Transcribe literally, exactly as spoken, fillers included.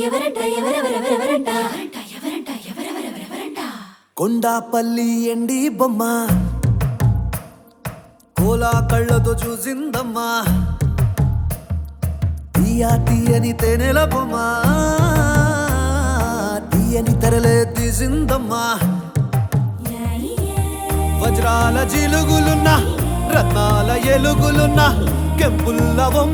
కొండాపల్లి ఎండి బొమ్మ కోలా కళ్ళతో చూసిందమ్మా తీయా తీయని తేనెల బొమ్మ తీయని తెరలే తీసిందమ్మా వజ్రాల జిలుగులున్న రత్నాల ఎలుగులున్న కెంపుల్ల